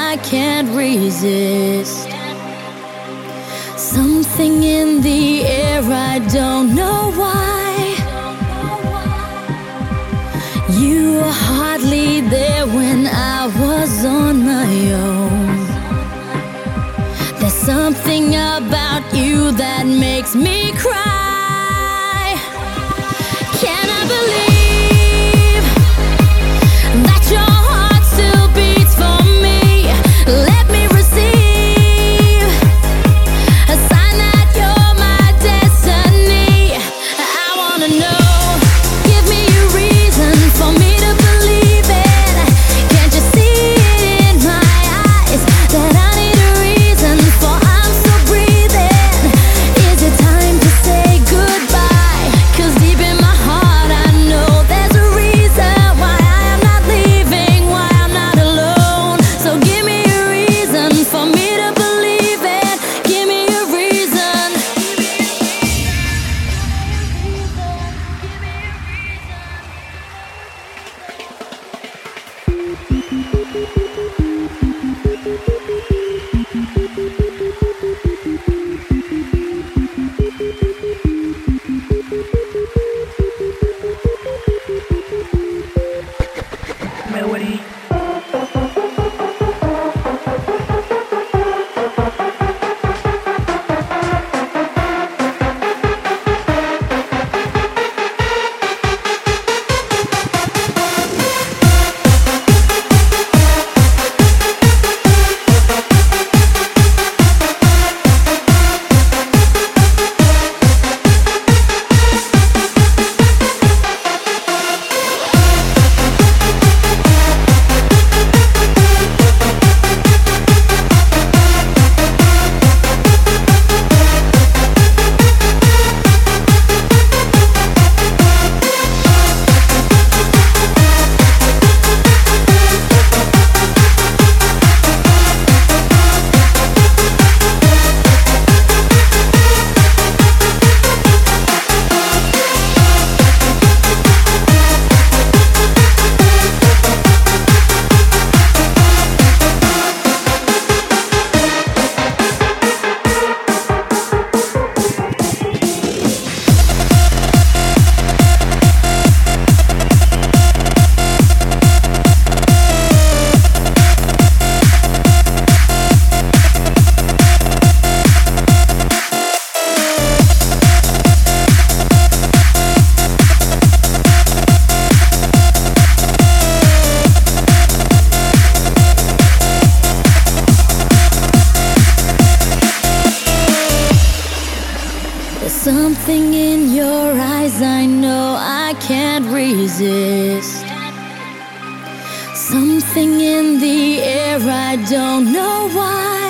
I can't resist. Something in the air, I don't know why. You were hardly there when I was on my own. There's something about you that makes me cry. Can I believe that your heart still beats for me? Let me receive a sign that you're my destiny. I wanna know, give me a reason for me to believe it. Can't you see it in my eyes that I need a reason, for I'm still breathing? Is it time to say goodbye? 'Cause deep in my heart I know there's a reason why I am not leaving, why I'm not alone. So give me a reason for me to believe it. Give me a reason. Melody. Something in your eyes, I know I can't resist. Something in the air, I don't know why.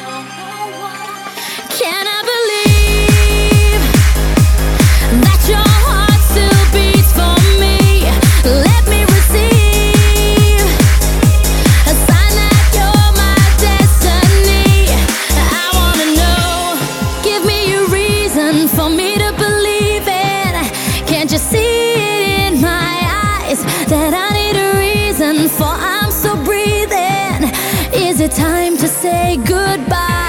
Can I believe that your heart still beats for me? Let me receive a sign that you're my destiny. I wanna know, give me a reason for me to believe it. Can't you see it in my eyes that I need a reason, for I'm still breathing? Is it time to say goodbye?